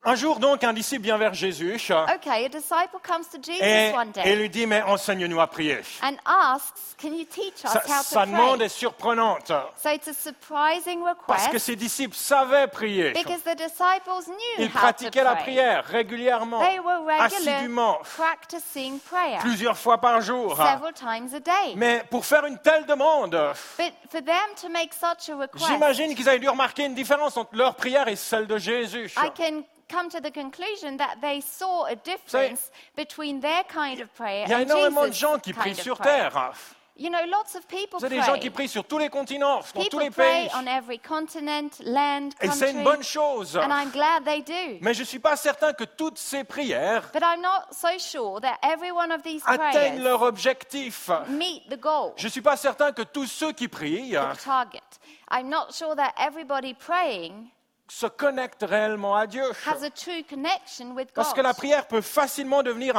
Un jour donc, un disciple vient vers Jésus Okay, a disciple comes to Jesus et one day lui dit, mais enseigne-nous à prier. and asks, can you teach us how to Sa demande pray? est surprenante So it's a surprising parce que request ses disciples savaient prier. because the disciples knew Ils how to pratiquaient la pray. prière régulièrement, They were regular assidûment, practicing prayer plusieurs fois par jour. several times a day. Mais pour faire une telle demande, But for them to make such a request, j'imagine qu'ils avaient dû remarquer une différence entre leur prière et celle de Jésus. I can come to the conclusion that they saw a difference between their kind of prayer Il y a and énormément de Jesus' gens qui prient kind of sur prayer. terre. You know, lots of people Vous avez des gens qui pray. prient sur tous les continents, dans tous People les pays. pray on every continent, land, Et c'est une country, bonne chose. and I'm glad they do. Mais je ne suis pas certain que toutes ces prières But I'm not so sure that every one of these atteignent prayers leur objectif. meet the goal, Je ne suis pas certain que tous ceux qui prient the target. I'm not sure that everybody praying se connectent réellement à Dieu. has a true connection with Parce que la God. prière peut facilement devenir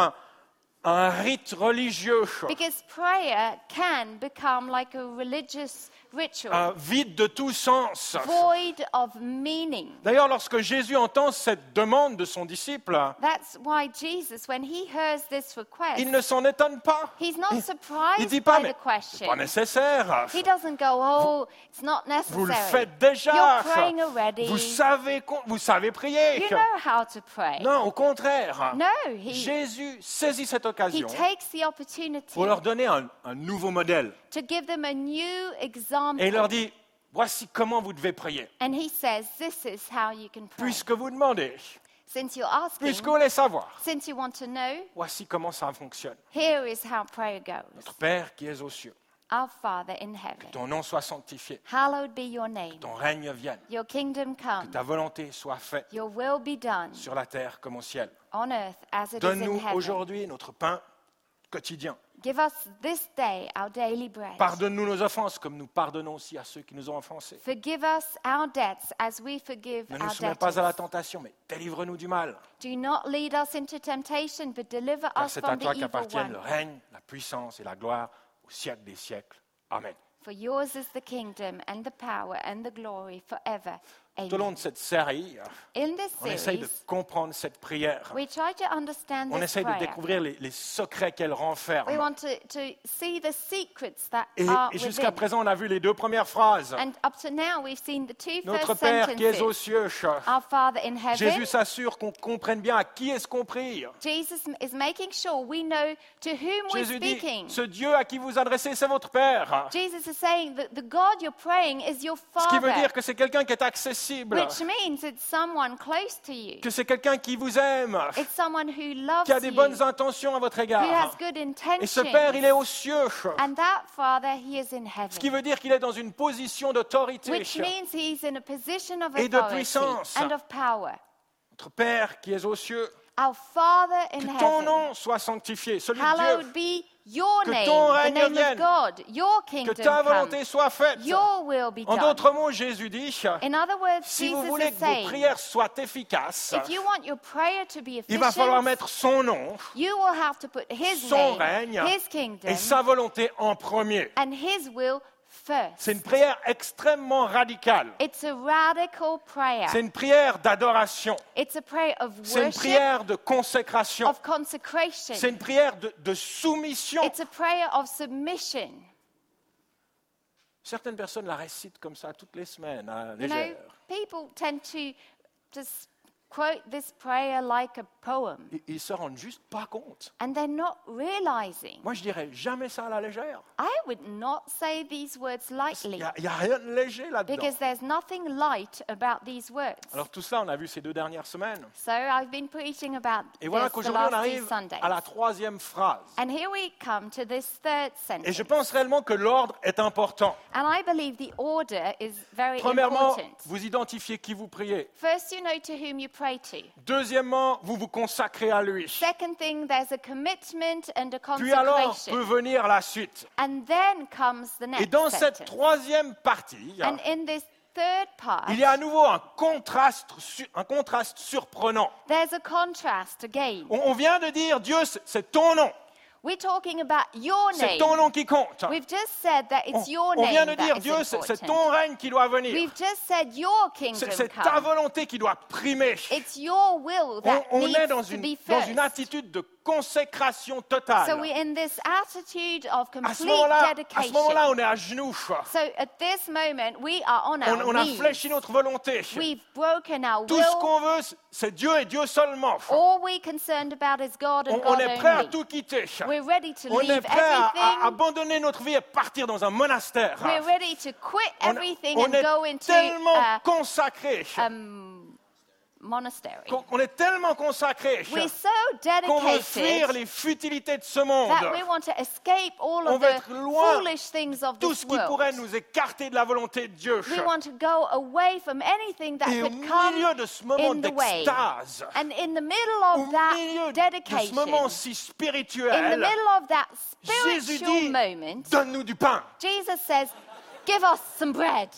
un rite religieux, Because prayer can become like a religious ritual, vide de tout sens. void of meaning. D'ailleurs, lorsque Jésus entend cette demande de son disciple, That's why Jesus, when he hears this request, il ne s'en étonne pas. he's not Il ne surprised dit pas, by mais the c'est pas question. nécessaire. He doesn't go, oh, it's not Vous le necessary. faites déjà. You're praying already. Vous savez prier. You know how to pray. Non, au contraire. No, he Jésus saisit cette occasion takes the opportunity pour leur donner un nouveau modèle. to give them a new example. Et il leur dit, voici comment vous devez prier. And he says, this is how you can pray. Puisque vous demandez, Since you're asking, puisque vous voulez savoir, since you want to know, voici comment ça fonctionne. here is how prayer goes. Notre Père qui es aux cieux, Our Father in heaven, ton nom soit sanctifié, hallowed be your name. ton règne vienne, Your kingdom come. ta volonté soit faite Your will be done sur la terre comme au ciel. on earth as it is in Donne-nous heaven. aujourd'hui notre pain quotidien. Give us this day our daily bread. Pardonne-nous nos offenses comme nous pardonnons aussi à ceux qui nous ont offensés. Forgive us our debts as we forgive Ne nous our soumets pas à la debtors. tentation, mais délivre-nous du mal. Do not lead us into temptation, but deliver Car us c'est à from the toi evil qu'appartiennent le one. règne, la puissance et la gloire au siècle des siècles. Amen. For yours is the kingdom and the power and the glory forever. Tout au long Amen. de cette série, In this on essaye de series, comprendre cette prière. we try to understand On this essaye de prayer. découvrir les secrets qu'elle We renferme. want to see the secrets that Et are jusqu'à within. présent, on a vu les deux premières phrases. And up to now, we've seen the two Notre first Père qui es aux sentences. cieux. Our Father in heaven. Jésus s'assure qu'on comprenne bien à qui est-ce qu'on prie. Jesus is making sure we know to whom we're Jésus dit, speaking. ce Dieu à qui vous adressez, c'est votre Père. Jesus is saying that the God you're praying is your Ce qui veut Father, dire que c'est quelqu'un qui est accessible, which means it's someone close to you. que c'est quelqu'un qui vous aime, It's someone who loves qui a des you, bonnes intentions à votre who égard. has good Et ce Père, il est intentions. aux cieux. And that Father, he is in Ce qui heaven, veut dire qu'il est dans une position d'autorité. which means he's in a position of Et de authority puissance. and of power. Notre Père qui est aux cieux, Our Father in que ton heaven, nom soit sanctifié, celui de hallowed Dieu, be your Que name, ton the règne name vienne. of God, your que kingdom ta come, volonté soit faite. your will be En done. d'autres mots, Jésus dit, In other words, si vous Jesus voulez is que vos saying, prières soient efficaces, if you want your prayer to be il va falloir efficient, mettre son nom, you will have to put his son name, règne his kingdom, et sa volonté en premier. and his will first. C'est une prière extrêmement radicale. It's a radical prayer. C'est une prière d'adoration. It's a prayer of C'est une worship, prière de consécration. of consecration. C'est une prière de soumission. It's a prayer of submission. Certaines personnes la récitent comme ça toutes les semaines, à You know, légère. people tend to just quote this prayer like a poem, Ils ne se rendent juste pas compte. and they're not realizing. Moi, je dirais jamais ça à la légère. I would not say these words Il lightly, n'y a rien de léger là-dedans. because there's nothing light about these words. Alors tout ça, on a vu ces 2 dernières semaines. So I've been preaching about Et voilà this the qu'aujourd'hui, on last few arrive Sundays. à la 3e phrase. And here we come to this third Et je sentence. pense réellement que l'ordre est important. And I believe the order is very Premièrement, important. vous identifiez qui vous priez. First, you know to whom you pray to. Deuxièmement, vous vous consacrez à lui. Second thing, there's a commitment and a Puis alors peut consecration. venir la suite. And then comes the Et next dans cette sentence. 3e partie, And in this third part, il y a à nouveau un contraste surprenant. there's a contrast again. On vient de dire, Dieu, c'est ton nom. We're talking about your C'est name. ton nom qui compte. We've just said that it's your On vient de name that dire, is Dieu, c'est important. ton règne qui doit venir. We've just said your kingdom C'est ta come. volonté qui doit primer. It's your will that On needs est dans to be une first. attitude de consécration So totale. we're in this attitude of À ce complete moment-là, dedication. on est à genoux. So at this moment, we are on our On a knees. fléchi notre volonté. We've broken our Tout ce will. qu'on veut, c'est Dieu et Dieu seulement. All we're concerned about is God and On God est prêt à only. tout quitter. We're ready to On est leave prêt à everything. abandonner notre vie et partir dans un monastère. We're ready to quit everything On and est go into tellement a consacrés. monastery. On est tellement consacrés We're so qu'on veut fuir dedicated les futilités de ce monde. that we want to escape all On of veut the être loin foolish things of Tout this ce qui pourrait world. nous écarter de la volonté de Dieu. We want to go away from anything that Et au could come milieu de ce moment in the way. d'extase, And in the middle au of that milieu de dedication, ce moment si in the spirituel, middle of that Jésus spiritual dit, moment, donne-nous du pain. Jesus says, give us some bread.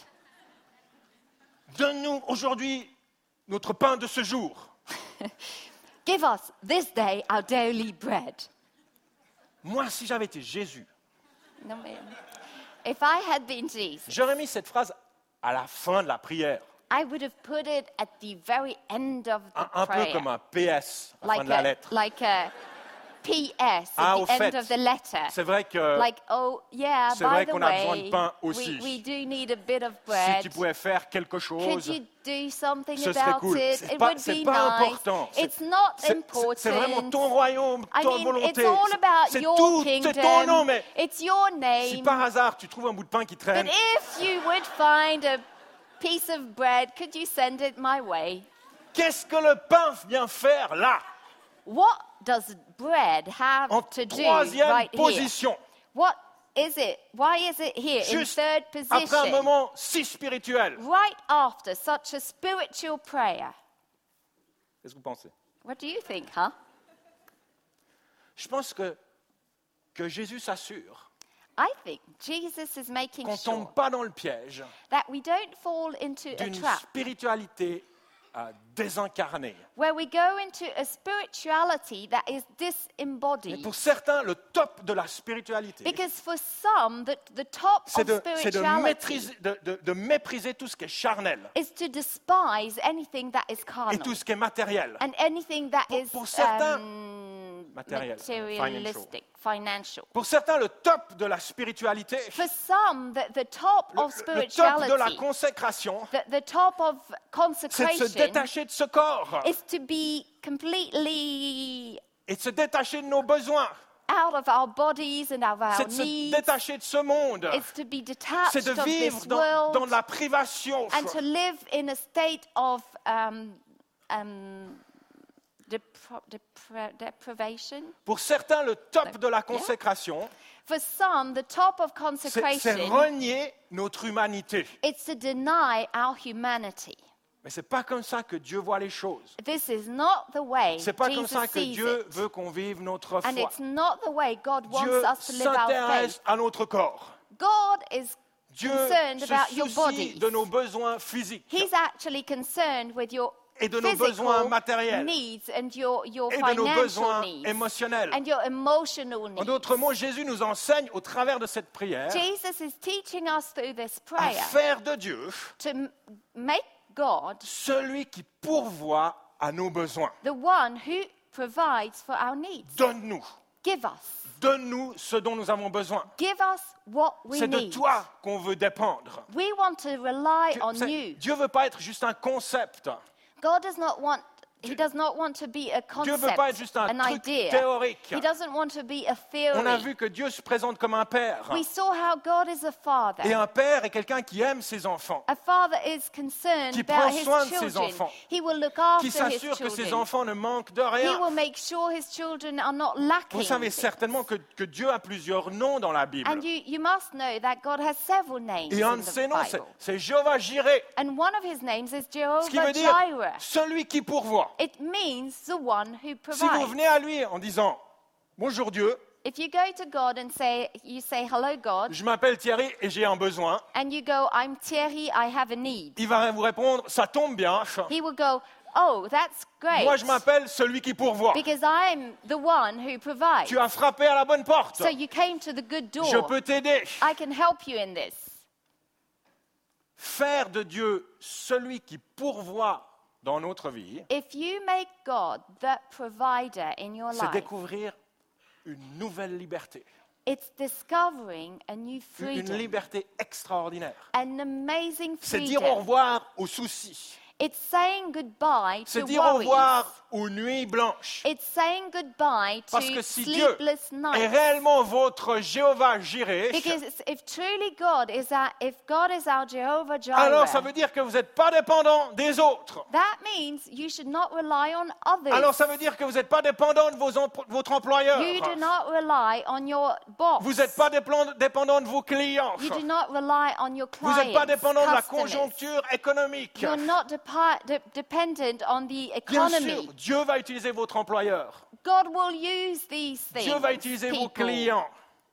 Donne-nous aujourd'hui notre pain de ce jour. Give us this day our daily bread. Moi, si j'avais été Jésus, No, if I had been Jesus, j'aurais mis cette phrase à la fin de la prière. I would have put it at the very end of the Un peu prayer. comme un PS à la fin de la lettre. Like a PS Ah, at au the end fait, of the letter. C'est vrai que Like, oh, yeah, c'est by vrai the qu'on a besoin de way, pain aussi. we do need a bit of si bread. tu pouvais faire quelque Could chose, you do something ce serait about cool. it? C'est It pas- would c'est be pas nice. important. It's not c'est important. vraiment ton royaume, I ta mean, volonté. it's all about C'est your tout, kingdom. c'est ton nom, mais It's your si name. par hasard tu trouves un bout de pain qui But traîne, if you would find a piece of bread, could you send it my way? qu'est-ce que le pain vient faire là, What does bread have en to do troisième right here? position, What is it? Why is it here in juste third après un position? moment si spirituel? Right after such a spiritual prayer. Qu'est-ce que vous pensez? What do you think, huh? Je pense que Jésus s'assure I think Jesus is making qu'on ne sure tombe pas dans le piège that we don't fall into a d'une trap spiritualité désincarnée. where we go into a spirituality that is Mais disembodied. pour certains, le top de la spiritualité, Because for some, the top c'est of de spirituality mépriser tout ce qui est charnel is to despise anything that is et carnal tout ce qui est matériel. and anything that is pour certains, materialistic, financial. Pour certains, le top de la spiritualité, For some, the top of le top de la spirituality, consécration, the top of c'est de se consecration détacher de ce corps is to be completely et de se détacher de nos besoins. out of our bodies and of C'est our de se needs. détacher de ce monde. It's to be detached C'est de of vivre this dans world la privation. and to live in a state of deprivation. Pour certains, le top de la consécration, For some, the top of c'est consecration, renier notre humanité. it's to deny our humanity. Mais ce n'est pas comme ça que Dieu voit les choses. This is not the way Ce n'est pas comme Jesus ça que sees Dieu it. veut qu'on vive notre And foi. it's not the way God wants Dieu us to live our faith. s'intéresse à notre corps. God is Dieu concerned se about your soucie bodies. de nos besoins physiques He's actually concerned with your et de nos besoins physical matériels needs and your et de nos financial besoins needs émotionnels. and your emotional En needs. d'autres mots, Jésus nous enseigne au travers de cette prière Jesus is teaching us through this à prayer faire de Dieu to make God celui qui pourvoit à nos besoins. the one who provides for our needs. Donne-nous. Give us. Donne-nous ce dont nous avons besoin. Give us what we C'est de need. toi qu'on veut dépendre. We want to rely on C'est- you. Dieu ne veut pas être juste un concept. God does not want. He does not want to be a Dieu ne veut pas être concept, juste un an truc idea. théorique. He doesn't want to be a On a theory. vu que Dieu se présente comme un père. We saw how God is a Et father. un père est quelqu'un qui aime ses enfants, A father is concerned qui about prend his soin de ses children. enfants, He will look qui after his s'assure que ses children. enfants ne manquent de He rien. will make sure his children are not lacking. Vous savez certainement que Dieu a plusieurs noms dans la Bible. And you must know that God has several names Et un in de the ses noms, Bible. c'est Jéhovah Jireh, And one of his names is ce qui Jehovah veut dire Jireh. celui qui pourvoit. It means the one who Si vous provides. venez à lui en disant « Bonjour Dieu, If you go to God and you say, hello God, je m'appelle Thierry et j'ai un besoin », and you go, I'm Thierry, I have a need. il va vous répondre « Ça tombe bien, He will go, oh, that's great. Moi, je m'appelle celui qui pourvoit. Because I'm the one who provides. Tu as frappé à la bonne porte. So you came to the good door. Je peux t'aider. I can help you in this. Faire de Dieu celui qui pourvoit dans notre vie, If you make God the provider in your c'est life, découvrir une nouvelle liberté. it's discovering a new Une freedom, liberté extraordinaire. an amazing C'est dire au freedom. revoir aux soucis. It's saying goodbye C'est to dire au worries. revoir aux nuits blanches. It's saying goodbye Parce que to si Dieu sleepless est nights. réellement votre Jéhovah Jireh, Because if truly God is our Jehovah alors ça Jireh, veut dire que vous n'êtes pas dépendant des autres. that means you should not rely on others. Alors ça veut dire que vous n'êtes pas dépendant de votre employeur. You do not rely on your boss. Vous n'êtes pas dépendant de vos clients. You do not rely on your Vous clients. n'êtes pas dépendant de la customers. conjoncture économique. You're not dependent on the Bien economy. sûr, Dieu va utiliser votre employeur. God will use these things. Dieu va utiliser vos people, clients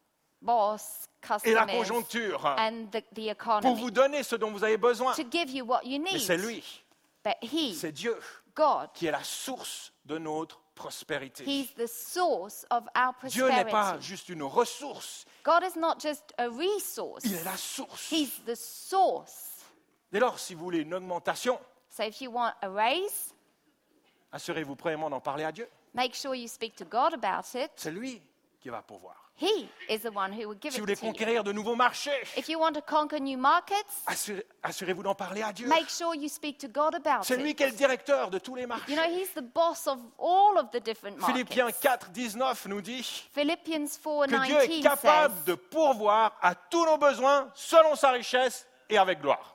boss, et la customers, conjoncture and the pour economy vous donner ce dont vous avez besoin. to give you what you Mais need. c'est lui, But He, c'est Dieu God, qui est la source de notre prospérité. He's the source of our Dieu n'est pas prosperity. juste une ressource, God is not just a resource. il est la source. He's the source. Dès lors, si vous voulez une augmentation, So if you want a raise, assurez-vous premièrement d'en parler à Dieu. make sure you speak to God about it. C'est lui qui va pourvoir. He is the one who will give Si vous it voulez to you. conquérir de nouveaux marchés, If you want to conquer new markets, assurez-vous d'en parler à Dieu. make sure you speak to God about C'est lui it. qui est le directeur de tous les marchés. You know, He's the boss of all of the different Philippiens markets. 4, 19 nous dit Philippians que Dieu est 4:19 capable says, de pourvoir à tous nos besoins selon sa richesse et avec gloire.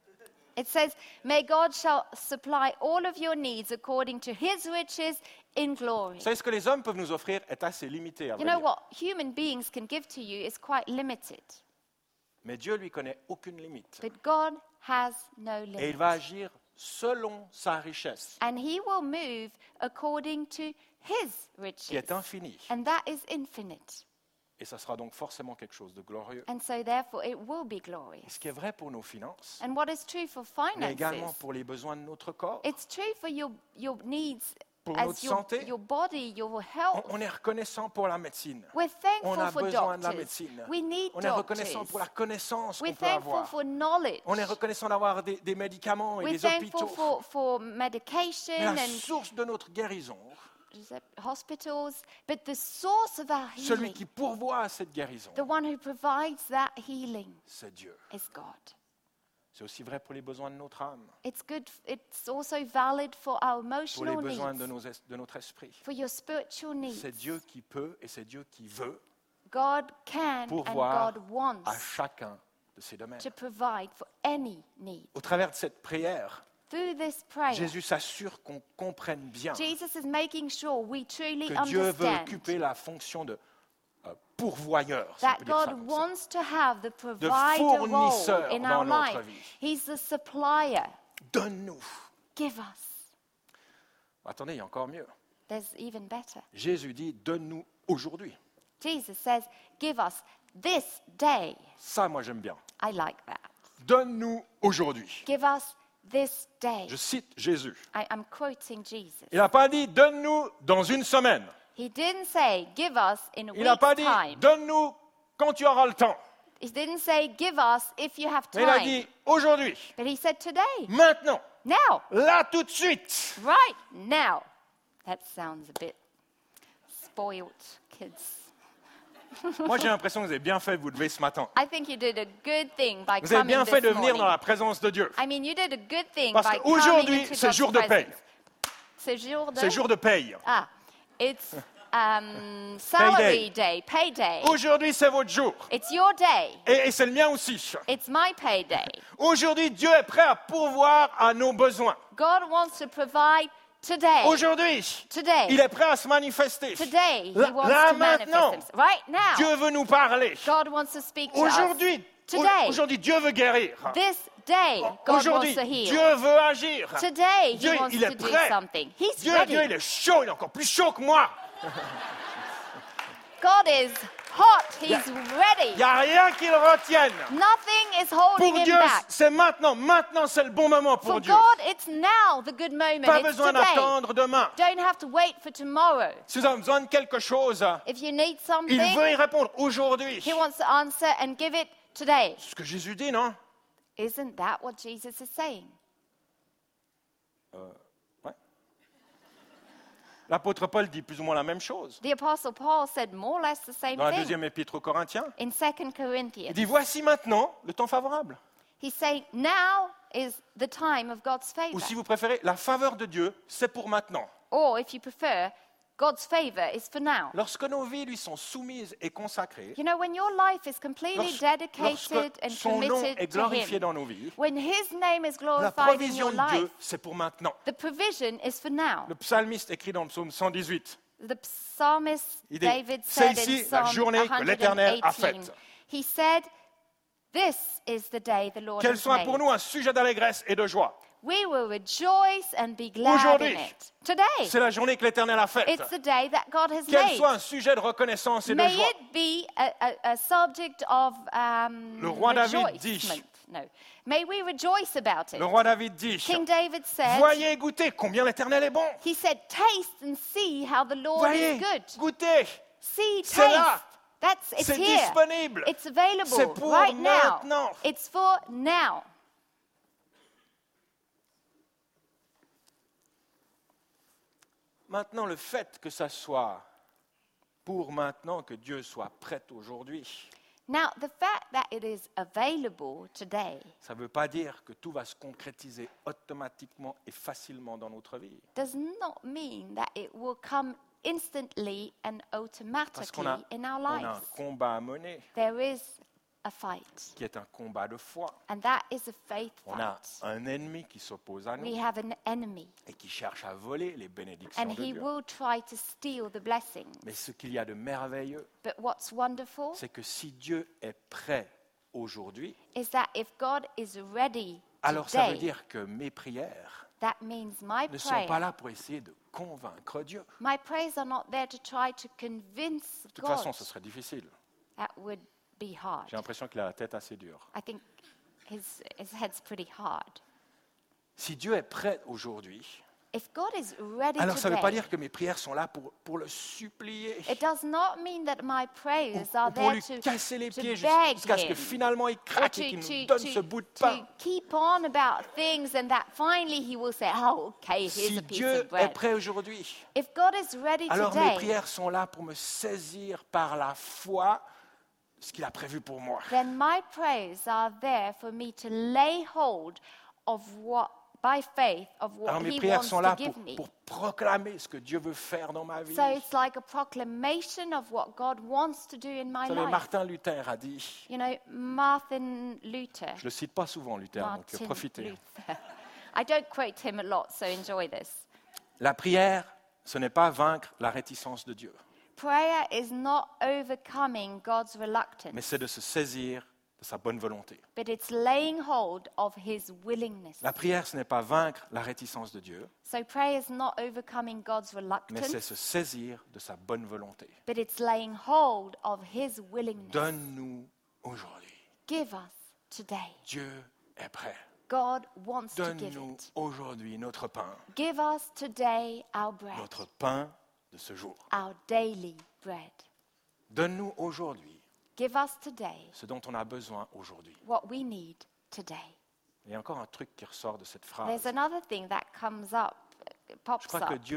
it says, may God shall supply all of your needs according to His riches in glory. Vous savez, ce que les hommes peuvent nous offrir est assez limité, à You vrai know dire. what human beings can give to you is quite limited, Mais Dieu lui connaît aucune limite. but God has no Et il limit. va agir selon sa richesse, And He will move according to His qui riches. est infinie. And that is infinite. Et ça sera donc forcément quelque chose de glorieux. And so therefore it will be Et glorious. ce qui est vrai pour nos finances, And what is true for mais également finances, pour les besoins de notre corps, it's true for your needs pour as notre santé. your body, your health. On est reconnaissant pour la médecine. We're On a thankful for besoin de la doctors. médecine. We need On est reconnaissant doctors. pour la connaissance qu'on We're peut thankful avoir. for knowledge. On est reconnaissant d'avoir des médicaments et We're des thankful hôpitaux. for medication Mais la and source de notre guérison, hospitals. But the source of our celui healing, qui pourvoit à cette guérison, the one who provides that healing, c'est Dieu. is God. C'est aussi vrai pour les besoins de notre âme, It's good. It's also valid for our pour les emotional besoins de, needs, de notre esprit. for your spiritual needs. C'est Dieu qui peut et c'est Dieu qui veut God can pourvoir and God wants à chacun de ces domaines. to provide for any need. Au travers de cette prière, Through this prayer, Jésus s'assure qu'on comprenne bien Jesus is making sure we truly que Dieu veut understand occuper la fonction de pourvoyeur, si on that peut dire ça God comme ça. wants to have the provider role fournisseur in dans our notre life. vie. He's the supplier. Donne-nous. Give us. Attendez, il y a encore mieux. There's even better. Jésus dit, donne-nous aujourd'hui. Jesus says, give us this day. Ça, moi, j'aime bien. I like that. Donne-nous aujourd'hui. Give us this day. Je cite Jésus. I'm quoting Jesus. Il n'a pas dit, donne-nous dans une semaine. He didn't say, give us in a Il n'a pas week's dit, time. donne-nous quand tu auras le temps. He didn't say, give us if you have Mais il a time. dit, aujourd'hui, But he said, today, maintenant, now, là, tout de suite. right now. That sounds a bit spoiled, kids. Moi, j'ai l'impression que vous avez bien fait de vous lever ce matin. I think you did a good thing by Vous avez coming bien this fait de venir morning. dans la présence de Dieu. I mean, you did a good thing Parce by coming qu'aujourd'hui, into c'est God's jour de paye. presence. C'est jour de... C'est jour de paye. Ah, it's salary day, payday. Aujourd'hui, c'est votre jour. It's your day. Et c'est le mien aussi. It's my payday. Aujourd'hui, Dieu est prêt à pourvoir à nos besoins. God wants to provide today. Aujourd'hui, Today. il est prêt à se manifester. Today, he Là, wants là, to manifest maintenant. himself. Right now, Dieu veut nous parler. God wants to speak to us. Aujourd'hui, Today. aujourd'hui, Dieu veut guérir. This day, God Aujourd'hui, wants to heal. Dieu veut agir. Today, Dieu, he wants il to est do prêt. something. He's Dieu, ready. Dieu, il est chaud, il est encore plus chaud que moi. God is hot. He's Il ready. n'y a rien qui le retienne. Nothing is holding Pour him Dieu, back. c'est maintenant. Maintenant, c'est le bon moment pour For Dieu. God, it's now the good moment. Pas It's besoin today. d'attendre demain. Don't have to wait for tomorrow. Si vous avez besoin de quelque chose, If you need il something, veut y répondre aujourd'hui. he wants to answer and give it today. C'est ce que Jésus dit, non? Isn't that what Jesus is saying? Ouais. L'apôtre Paul dit plus ou moins la même chose. The Apostle Paul said more or less the same Dans la thing deuxième épître aux Corinthiens, in 2 il Corinthians. dit voici maintenant le temps favorable. He's saying now is the time of God's Ou favor. si vous préférez, la faveur de Dieu, c'est pour maintenant. Or if you prefer, God's favor is for now. Lorsque nos vies lui sont soumises et consacrées, You know, when your life is completely dedicated lorsque and son nom committed est to glorifié Him, dans nos vies, when His name is la glorified in provision your de Dieu, life, c'est pour maintenant. the provision is for now. Le psalmiste écrit dans le psaume 118, The psalmist Il dit, David c'est said ici in la Psalm journée que l'Éternel a 118, faite. he said, "This is the day the Lord Qu'elle has soit pour made. nous un sujet d'allégresse et de joie. We will rejoice and be glad in Aujourd'hui, it." Today, C'est la journée que l'Éternel a faite. it's the day that God has Qu'elle made. soit un sujet de reconnaissance et de May joie. it be a subject of Le roi David dit. rejoicement. No. May we rejoice about it. Le roi David dit, King David said, voyez et goûtez combien l'Éternel est bon. he said, taste and see how the Lord Voyez, is good. goûtez. See, C'est taste. là. It's C'est here. disponible. It's available C'est pour right maintenant. now. It's for now. Maintenant, le fait que ça soit pour maintenant, que Dieu soit prêt aujourd'hui, Now, the fact that it is available today ça ne veut pas dire que tout va se concrétiser automatiquement et facilement dans notre vie. does not mean that it will come instantly and Parce automatically qu'on a, in our on a un lives. combat à mener There is a fight, qui est un combat de foi. and that is a faith On a fight. un ennemi qui s'oppose à We nous have an enemy, et qui cherche à voler les bénédictions and de he Dieu. will try to steal the blessings. Mais ce qu'il y a de merveilleux, But what's wonderful c'est que si Dieu est prêt aujourd'hui, is that if God is ready alors ça veut today, dire que mes prières that means my ne sont pas prayer, là pour essayer de convaincre Dieu. my prayers are not there to try to convince De toute façon, God. ce serait difficile. That would be hard. J'ai l'impression qu'il a la tête assez dure. I think his head's pretty hard. Si Dieu est prêt aujourd'hui, If God is ready alors ça ne veut pas today, dire que mes prières sont là pour le supplier, it does not mean that my prayers are ou pour there lui casser les to pieds beg jusqu'à ce que him, finalement il or craque et qu'il nous donne ce bout de pain. to keep on about things and that finally he will say, oh, okay, here's Si a piece Dieu of est bread. prêt aujourd'hui, If God is ready alors mes today, prières sont là pour me saisir par la foi ce qu'il a prévu pour moi. then my prayers are there for me to lay hold of what, by faith, of what Alors mes he prières wants sont to là give me. pour proclamer ce que Dieu veut faire dans ma vie. So it's like a proclamation of what God wants to do in my Vous savez, life. Martin Luther a dit, You know, Martin Luther. je ne le cite pas souvent Luther, donc Martin profitez. Luther. I don't quote him a lot, so enjoy this. La prière, ce n'est pas vaincre la réticence de Dieu, Prayer is not overcoming God's reluctance, mais c'est de se saisir de sa bonne volonté. but it's laying hold of his willingness. La prière, ce n'est pas vaincre la réticence de Dieu, So prayer is not overcoming God's mais reluctance, c'est se saisir de sa bonne volonté. but it's laying hold of his willingness. Donne-nous aujourd'hui. Give us today. Dieu est prêt. God wants to give Donne-nous it. aujourd'hui notre pain, Give us today our bread, notre pain de ce jour. our daily bread. Donne-nous aujourd'hui Give us today ce dont on a besoin aujourd'hui. what we need today. Il y a encore un truc qui ressort de cette There's phrase. another thing that comes up, Je pops crois que up.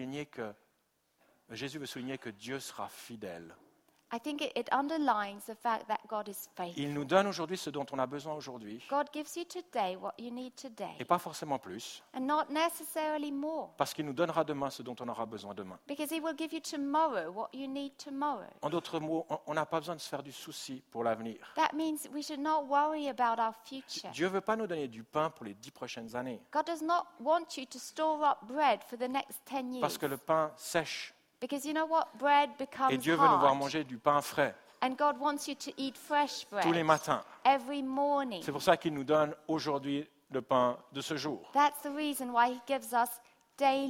Jésus veut souligner que Dieu sera fidèle. I think it underlines the fact that God is faithful. Il nous donne aujourd'hui ce dont on a besoin aujourd'hui, God gives you today what you need today, et pas forcément plus, and not necessarily more, parce qu'il nous donnera demain ce dont on aura besoin demain. because He will give you tomorrow what you need tomorrow. En d'autres mots, on n'a pas besoin de se faire du souci pour l'avenir. That means we should not worry about our future. Dieu ne veut pas nous donner du pain pour les 10 prochaines années, God does not want you to store up bread for the next 10 years, parce que le pain sèche, because you know what? Bread becomes et Dieu veut nous voir hard, manger du pain frais and God wants you to eat fresh tous les bread matins. every morning. C'est pour ça qu'il nous donne aujourd'hui le pain de ce jour. That's the reason why He gives us daily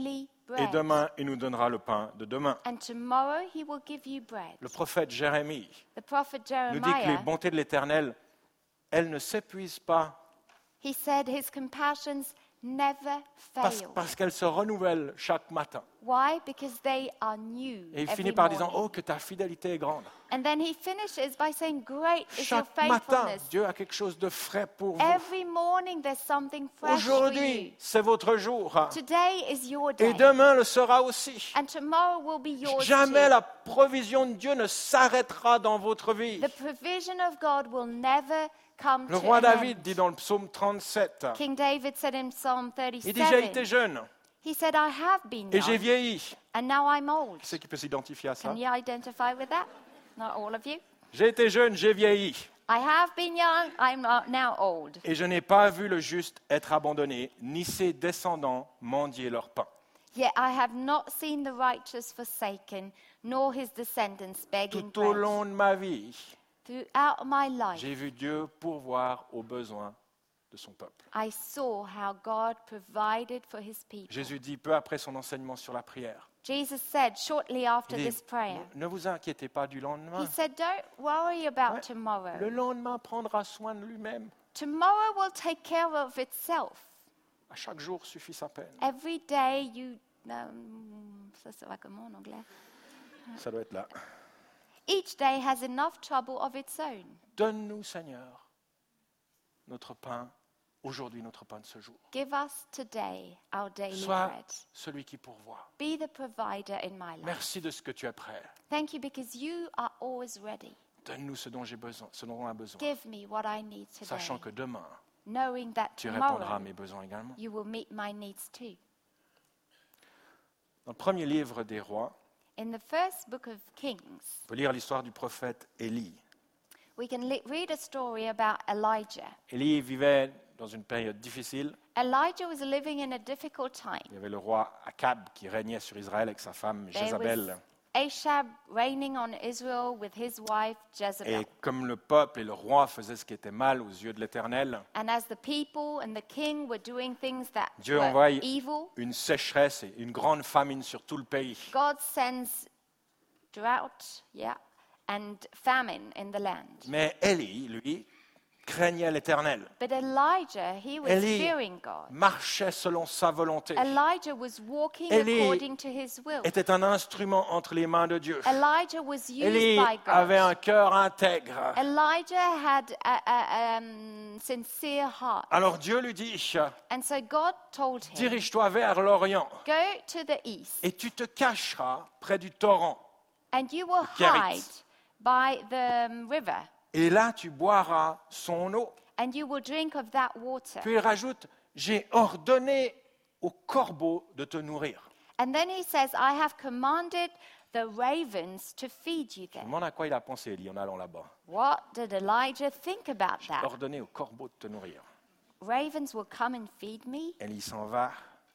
bread. demain, il nous donnera le pain de demain. And tomorrow he will give you bread. Le prophète Jérémie The prophet nous dit que les Jeremiah, bontés de l'Éternel, elles ne s'épuisent pas he said his compassions never fail. parce qu'elles se renouvellent chaque matin. Why? Because they are new Et il every finit par disant, morning. oh, que ta fidélité est grande. And then he finishes by saying, great is your Chaque matin, faithfulness. Dieu a quelque chose de frais pour vous. Every morning there's something fresh for Aujourd'hui, you. c'est votre jour. Today is your Et day. demain le sera aussi. And tomorrow will be yours Jamais too. la provision de Dieu ne s'arrêtera dans votre vie. The provision of God will never come Le to roi an David end. dit dans le psaume 37, King David said in Psalm il dit, j'ai été 37, jeune he said, I have been et j'ai young, vieilli. and now I'm old. Qui c'est qui peut s'identifier à ça? Can you identify with that? Not all of you. J'ai été jeune, j'ai vieilli. I have been young, I'm now old. Et je n'ai pas vu le juste être abandonné, ni ses descendants mendier leur pain. Yet I have not seen the righteous forsaken, nor his descendants begging Tout au bread. long de ma vie, Throughout my life, j'ai vu Dieu pourvoir aux besoins de son peuple. I saw how God provided for his people. Jésus dit peu après son enseignement sur la prière, Jesus said shortly after il dit, this prayer, ne vous inquiétez pas du he lendemain. said, don't worry about Ouais. tomorrow. Le lendemain prendra soin de lui-même. Tomorrow will take care of itself. À chaque jour suffit sa peine. Every day you... ça va comment en anglais? Ça doit être là. Each day has enough trouble of its own. Donne-nous, Seigneur, notre pain, aujourd'hui notre pain de ce jour. Give us today our daily Sois bread. celui qui pourvoit. Be the provider in my life. Merci de ce que tu es prêt. Thank you because you are always ready. Donne-nous ce dont j'ai besoin, ce dont on a besoin. Give me what I need today, Sachant que demain, knowing that tu répondras à tomorrow mes besoins également. you will meet my needs too. Dans le premier livre des rois, In the first book of Kings, on peut lire l'histoire du prophète Élie. we can read a story about Elijah. Élie vivait dans une période difficile. Elijah was living in a difficult time. Il y avait le roi Akab qui régnait sur Israël avec sa femme There Jézabel. was Ahab reigning on Israel with his wife Jezebel. Et comme le peuple et le roi faisaient ce qui était mal aux yeux de l'Éternel, And as the people and the king were doing things that Dieu were envoie evil, une sécheresse et une grande famine sur tout le pays. God sends drought, and famine in the land. Mais Élie, lui, craignait l'Éternel. But Elijah, he was Élie fearing God. marchait selon sa volonté. Elijah was walking Élie according to his will. Était un instrument entre les mains de Dieu. Elijah was used Élie by avait un God. cœur intègre. Elijah had a sincere heart. Alors Dieu lui dit, And so God told him, dirige-toi vers l'Orient go to the east et tu te cacheras près du torrent. and you will Kérit. hide by the river Et là, tu boiras son eau. and you will drink of that water. Puis il rajoute, j'ai ordonné aux corbeaux de te nourrir. And then he says, I have commanded the ravens to feed you Je me them. demande à quoi il a pensé, Élie, en allant là-bas. What did Elijah think about J'ai that? ordonné aux corbeaux de te nourrir. Ravens will come and feed me. Élie s'en va,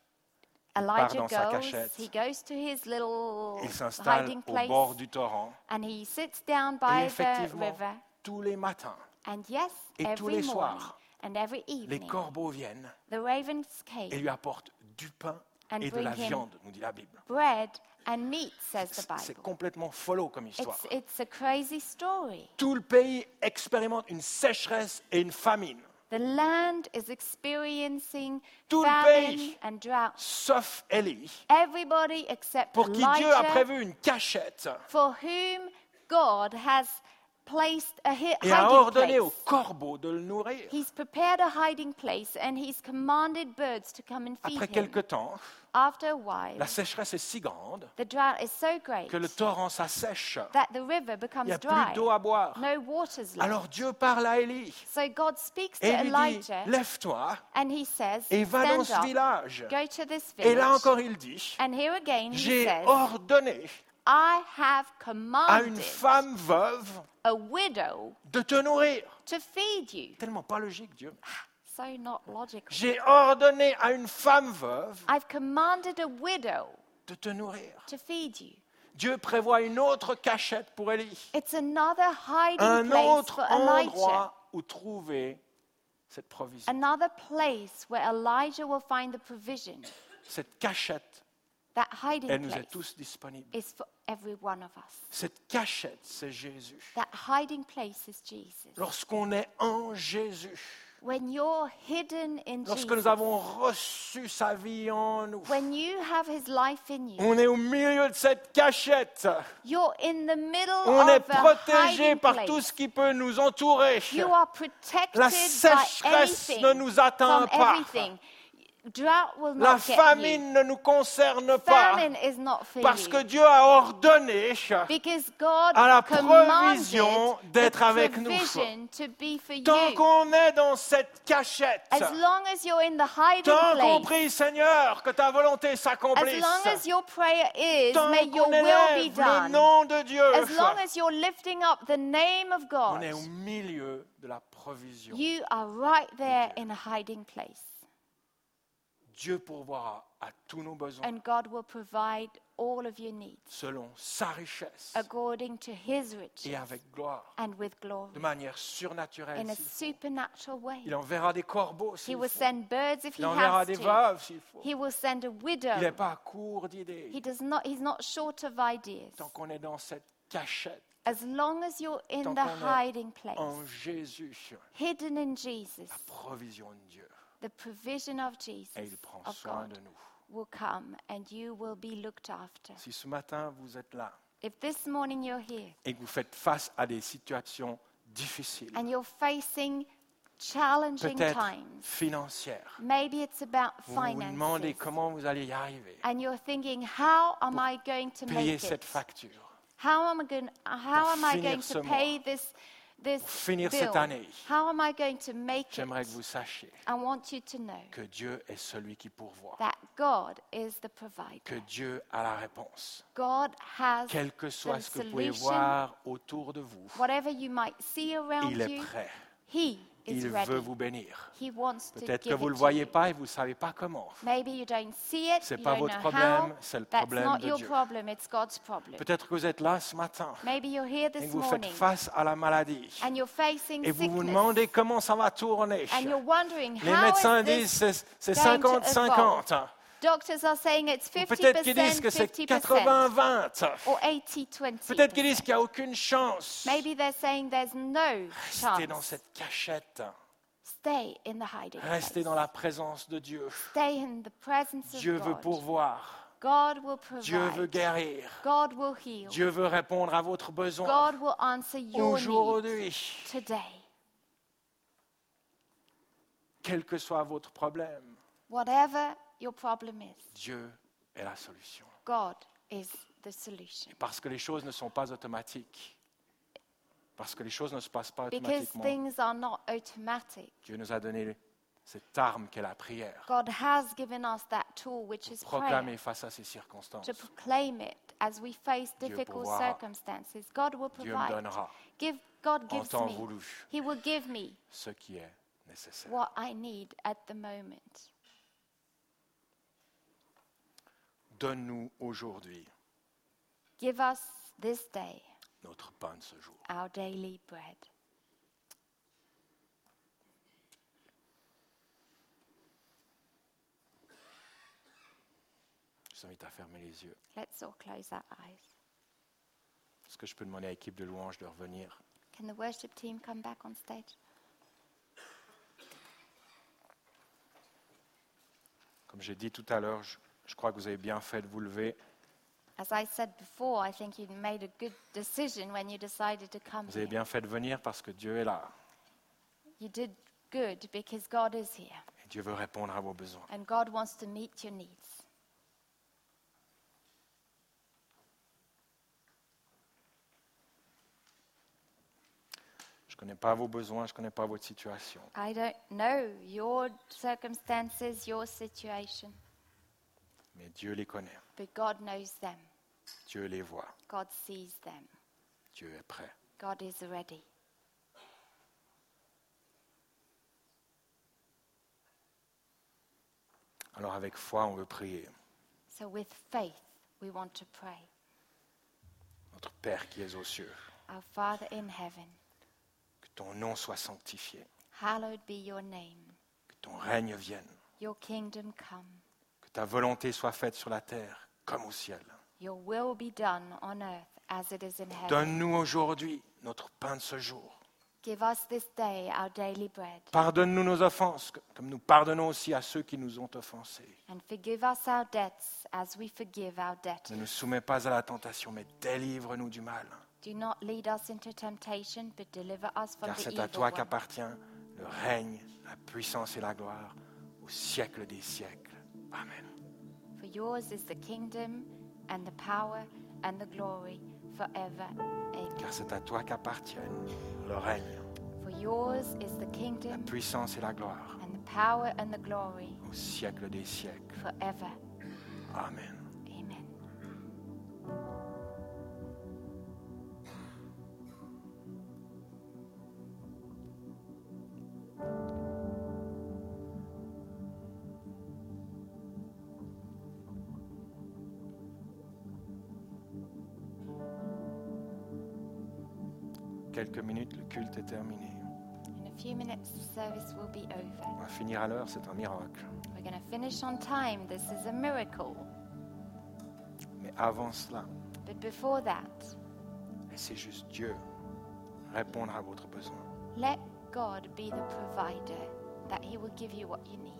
Elijah dans sa goes, cachette. he goes to his little il s'installe hiding au place bord du torrent. and he sits down Et by the effectivement, river. tous les matins, And yes, et tous every les morning soirs, and every les evening, corbeaux viennent the ravens et came lui apportent du pain and et de la bring him viande, nous dit la Bible. bread and meat, says the C'est Bible. complètement follow comme histoire. It's a crazy story. Tout le pays expérimente une sécheresse et une famine, The land is experiencing Tout le famine pays. and drought. sauf Élie, Everybody except pour qui Dieu a Elijah, prévu une cachette for whom God has placed a et a hiding ordonné aux place. corbeaux de le nourrir. He's prepared a hiding place and he's commanded birds to come and feed Après him. quelque temps, After a while, la sécheresse est si grande the drought is so great que le torrent s'assèche. that the river Il becomes n'y a plus dry. d'eau à boire. No water's left. Alors Dieu parle à Élie So God speaks to et lui dit, Elijah lève-toi and he says, et va dans stand ce up, village. go to this Et là village. encore il dit, And here again he j'ai says, ordonné I have à commanded une femme veuve a widow de te nourrir. to feed you. Tellement pas logique, Dieu. So not logical. J'ai ordonné à une femme veuve I've commanded a widow de te nourrir. to feed you. Dieu prévoit une autre cachette pour Élie. It's another hiding Un place autre for Elijah. endroit où trouver cette provision. Another place where Elijah will find the provision. Cette cachette That hiding elle nous est place tous disponible. is for every one of us. Cette cachette, c'est Jésus. That hiding place is Jesus. Lorsqu'on est en Jésus, When you're hidden in lorsque Jesus, nous avons reçu sa vie en nous, when you have his life in you, on est au milieu de cette cachette. you're in the middle On est of a protégé hiding par place. tout ce qui peut nous entourer. You are protected La by sécheresse anything, ne nous atteint from pas. everything. Drought will La not get you. famine ne nous concerne pas. Famine is not for Parce you. que Dieu a ordonné Because God à la commanded provision d'être the avec nous. provision to be for Tant you. qu'on est dans cette cachette, As long as you're in the hiding tant qu'on place, prie, Seigneur, que ta volonté as s'accomplisse. long as your prayer is, Tant may your qu'on will be élève le done. nom de Dieu, As long as you're lifting up the name of on God, est au milieu de la provision. you are right there in a hiding place. Dieu pourvoira à tous nos besoins And God will provide all of your needs selon sa richesse according to his riches et avec gloire, and with glory, de manière surnaturelle. in a s'il faut. supernatural way. Il enverra des corbeaux He s'il will faut. send birds if he Il enverra has des to. veuves s'il faut. He will send a Il n'est widow. pas à court d'idées. He's not short of ideas. Tant qu'on est dans cette cachette As long as you're in Tant the qu'on est hiding place, en Jésus, hidden in Jesus, la provision de Dieu, the provision of Jesus, et il prend of soin God, de nous. will come and you will be looked after. Si ce matin vous êtes là If this morning you're here et que vous faites face à des situations difficiles, and you're facing challenging peut-être times, financières, maybe it's about vous vous demandez finances, comment vous allez y arriver, and you're thinking, how am I going to payer make cette it? facture, How am I finir going ce to mois, pay this pour finir bill? cette année. How am I going to make it? J'aimerais que vous sachiez I want you to know que Dieu est celui qui pourvoit, that God is the que provider. Dieu a la réponse. God has Quel que soit the ce que vous pouvez solution. voir autour de vous, Whatever you might see around il est you, prêt. He is Il ready. veut vous bénir. He wants to Peut-être que give vous ne it le to voyez you. pas et vous ne savez pas comment. Maybe you don't see it, C'est you pas don't votre know problème, how. c'est le That's problème not de your Dieu. problem, it's God's problem. Peut-être que vous êtes là ce matin Maybe you're here et this que vous faites morning face à la maladie and you're facing et vous vous sickness demandez comment ça va tourner. and you're wondering Les how médecins is disent this c'est going to 50-50. Doctors are saying it's Ou peut-être qu'ils disent 50%, que c'est 50%, 80-20. or 80-20. Peut-être qu'ils disent qu'il n'y a aucune chance. Maybe they're saying there's no Restez dans chance. cette cachette. Stay in the hiding Restez place. dans la présence de Dieu. Stay in the presence Dieu of veut God. pourvoir. God will Dieu veut provide. guérir. God will heal. Dieu veut répondre à votre besoin God will answer your needs aujourd'hui. today. Quel que soit votre problème, Whatever your problem is, Dieu est la solution. God is the solution. Parce que les choses ne sont pas automatiques. Parce que les choses ne se passent pas Because automatiquement. things are not automatic. Dieu nous a donné cette arme qu'est la prière. God has given us that tool, which is Proclamer prayer, face à ces circonstances. to proclaim it as we face Dieu difficult pourvoira. circumstances. God will Dieu me provide. donnera God en gives temps me. voulu He will give me ce qui est nécessaire. what I need at the moment. Donne-nous aujourd'hui Give us this day notre pain de ce jour. our daily bread. Je vous invite à fermer les yeux. Let's all close our eyes. Est-ce que je peux demander à l'équipe de louange de revenir? Can the worship team come back on stage? Comme j'ai dit tout à l'heure, je crois que vous avez bien fait de vous lever. As I said before, I think you made a good decision when you decided to come Vous avez here. bien fait de venir parce que Dieu est là. You did good because God is here Et Dieu veut répondre à vos besoins. and God wants to meet your needs. Je ne connais pas vos besoins, je ne connais pas votre situation. I don't know your circumstances, your situation, Mais Dieu les connaît. but God knows them. Dieu les voit. God sees them. Dieu est prêt. God is ready. Alors avec foi, on veut prier. So with faith, we want to pray. Notre Père qui es aux cieux, Our Father in heaven, que ton nom soit sanctifié, hallowed be your name. que ton règne vienne, Your kingdom come. que ta volonté soit faite sur la terre comme au ciel. Your will be done on earth as it is in heaven. Donne-nous aujourd'hui notre pain de ce jour. Give us this day our daily bread. Pardonne-nous nos offenses, comme nous pardonnons aussi à ceux qui nous ont offensés. And forgive us our debts as we forgive our Ne debtors. nous soumets pas à la tentation, mais délivre-nous du mal. Do not lead us into temptation, but deliver us from Car the c'est à evil toi one. qu'appartient le règne, la puissance et la gloire au siècle des siècles. Amen. For yours is the kingdom and the power and the glory forever. Amen. Car c'est à toi qu'appartiennent le règne, For yours is the la kingdom puissance et la gloire and the power and the glory au siècle des siècles. forever. Amen. Amen. Quelques minutes, le culte est terminé. In a few minutes, the service will be over. On va finir à l'heure, c'est un miracle. We're going to finish on time. This is a miracle. Mais avant cela, But before that, laissez juste Dieu répondre à votre besoin. let God be the provider, that He will give you what you need.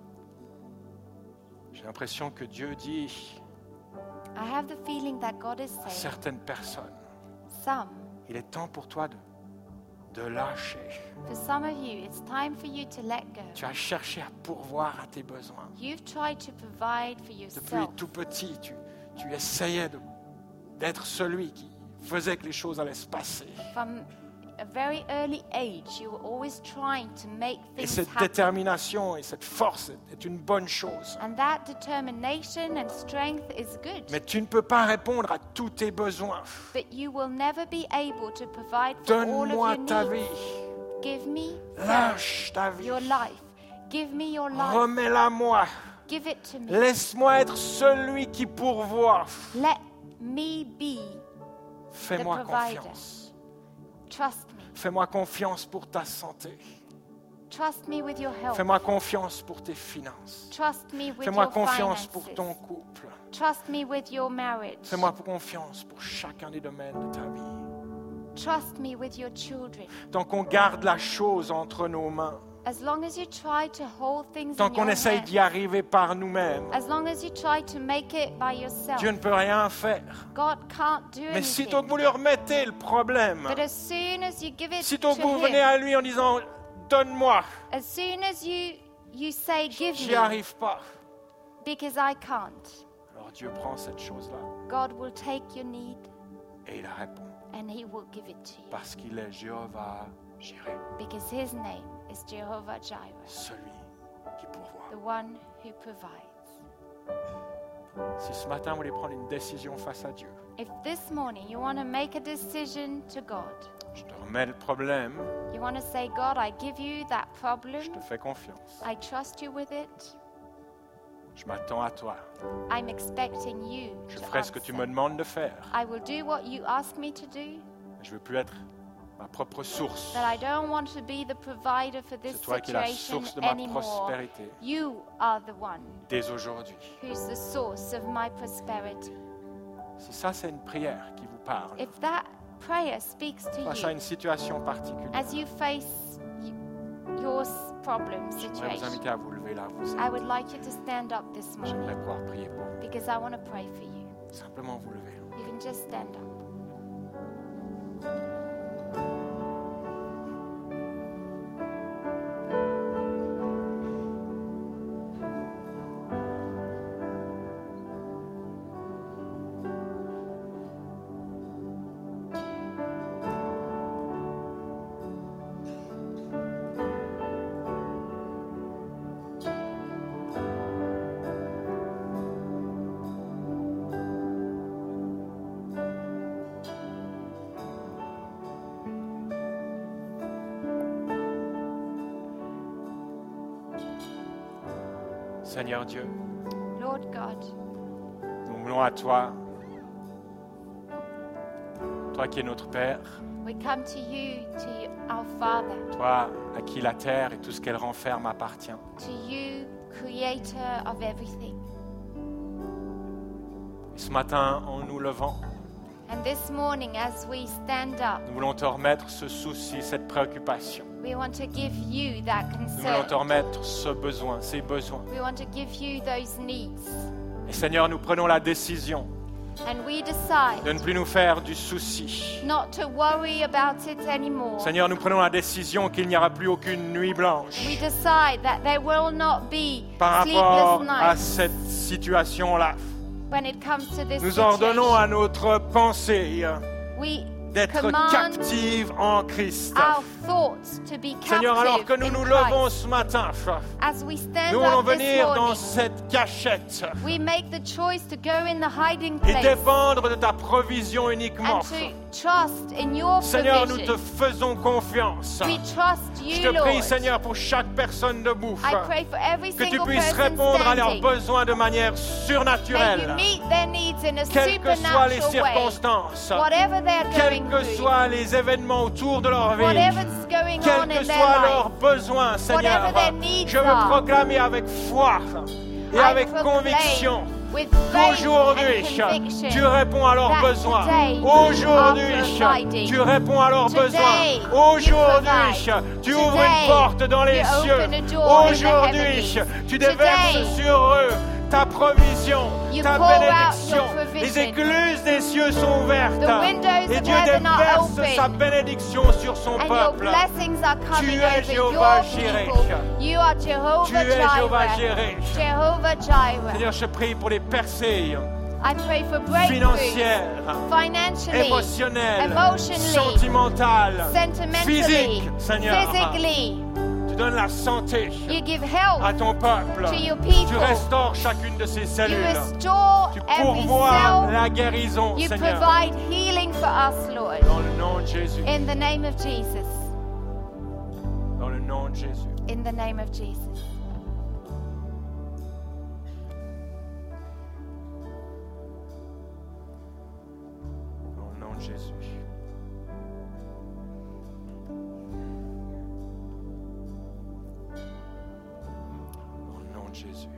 J'ai l'impression que Dieu dit I have the feeling that God is à saying, certaines personnes, some, il est temps pour toi de lâcher. for some of you, it's time for you to let go. Tu as cherché à pourvoir à tes besoins. You've tried to provide for Depuis yourself. tout petit, tu essayais d'être celui qui faisait que les choses allaient se passer. From a very early age, you were always trying to make Et things cette happen. détermination et cette force est une bonne chose. And that determination and strength is good. Mais tu ne peux pas répondre à tous tes besoins. But you will never be able to provide for all of Donne-moi your ta needs. vie. Give me first Lâche ta vie. your life. Give me your life. Remets-la moi. Give it to me. Laisse-moi être celui qui pourvoit. Let me be. Fais-moi The provider. confiance. Trust me. Fais-moi confiance pour ta santé. Trust me with your health. Fais-moi confiance pour tes finances. Trust me with Fais-moi your confiance finances. pour ton couple. Trust me with your marriage. Fais-moi confiance pour chacun des domaines de ta vie. Trust me with your children. Tant qu'on garde la chose entre nos mains, As long as you try to hold things tant in your qu'on essaye hands, d'y arriver par nous-mêmes, as long as you try to make it by yourself, Dieu ne peut rien faire. God can't do Mais anything. sitôt que vous lui remettez le problème, But as soon as you give it sitôt to que vous venez Him, à lui en disant « Donne-moi as soon as you say, give j'y me, arrive pas », because I can't, alors Dieu prend cette chose-là God will take your need et il répond. and He will give it to you. Parce qu'il est Jéhovah Jireh, Because His name is Jehovah Jireh, celui qui pourvoit. the one who provides. Si ce matin vous voulez prendre une décision face à Dieu, If this morning you want to make a decision to God, je te remets le problème, you want to say, God, I give you that problem, je te fais confiance. I trust you with it, Je m'attends à toi. I'm expecting you Je to ferai ce que tu me answer. demandes de faire. I will do what you ask me to do, Je ne veux plus être ma propre source. but I don't want to be the provider for this C'est toi qui es la situation source de ma anymore. prospérité You are the one dès aujourd'hui. who's the source of my prosperity. Si ça, c'est une prière qui vous parle, If that prayer speaks to face à you une situation particulière, as you face your problem j'aimerais vous situation, inviter à vous lever là. Vous I would like you to stand up this J'aimerais morning pouvoir prier pour vous. because I want to pray for you. Simplement vous lever. You can just stand up. Seigneur Dieu, Lord God, nous voulons à toi, toi qui es notre Père, we come to you, our Father, toi à qui la terre et tout ce qu'elle renferme appartient. to you, Creator of everything. Ce matin, en nous levant, And this morning, as we stand up, nous voulons te remettre ce souci, cette préoccupation. we want to give you that Nous voulons te concern. remettre ce besoin, ces besoins. We want to give you those needs. Et Seigneur, nous prenons la décision And we decide de ne plus nous faire du souci. not to worry about it anymore. Seigneur, nous prenons la décision qu'il n'y aura plus aucune nuit blanche We decide that there will not be par sleepless rapport à nights cette situation-là. when it comes to this Nous ordonnons à situation. notre pensée We d'être command captive en Christ. our thoughts to be Seigneur, alors que captive nous in nous levons Christ. ce matin, As we stand nous voulons up this venir dans morning, cette cachette we make the choice to go in the hiding et place dépendre de ta provision uniquement. and to trust in your Seigneur, nous te provision. faisons confiance. We trust Je you, te prie, Lord. Seigneur, pour chaque personne debout, I pray for every que tu single puisses person répondre à leurs standing. besoins de manière May you surnaturelle, meet their needs in a quelles que soient les supernatural way. circonstances, Whatever they're quels going que through, soient les événements autour de leur vie, whatever's going quels on que in their soient leurs life, besoins, Seigneur, whatever their needs je veux are, proclamer avec foi et I avec proclaim conviction with faith qu'aujourd'hui, and conviction tu réponds à leurs that besoins. today Aujourd'hui, you are providing. tu réponds à leurs Today besoins. you Aujourd'hui, provide. tu ouvres Today une porte dans les you cieux. open a door in the Aujourd'hui, heavens. tu déverses Today sur eux ta provision, you ta pour out bénédiction. your provision. Les écluses des cieux sont ouvertes. The windows Et of Dieu heaven are déverse open. sa bénédiction sur son and your peuple. blessings are coming Tu es over Jéhovah your Jireh. people. You are Tu Jehovah es Jéhovah Jireh. Jireh. Jehovah Jireh. Seigneur, je prie pour les percées I pray for breakthroughs financières, financially, émotionnelles, emotionally, sentimentales, sentimentally, physiques, Seigneur. physically. Tu donnes la santé You give à health ton peuple. to your people. Tu restaures chacune de ces You cellules. restore Tu every pourvois cell. la guérison, You Seigneur. provide healing for us, Lord. Dans le nom de Jésus. In the name of Jesus. Dans le nom de Jésus. In the name of Jesus. Dans le nom de Jésus. Dans le nom de Jésus.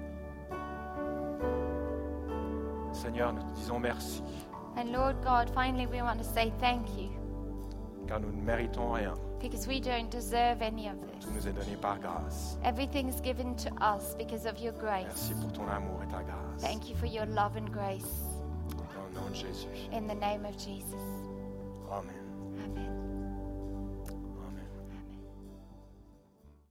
Seigneur, nous te disons merci, And Lord God, finally we want to say thank you car nous ne méritons rien. because we don't deserve any of this. Tout nous est donné par grâce. Everything's given to us because of your grace. Merci pour ton amour et ta grâce. Thank you for your love and grace. Dans le nom de Jésus. In the name of Jesus. Amen. Amen.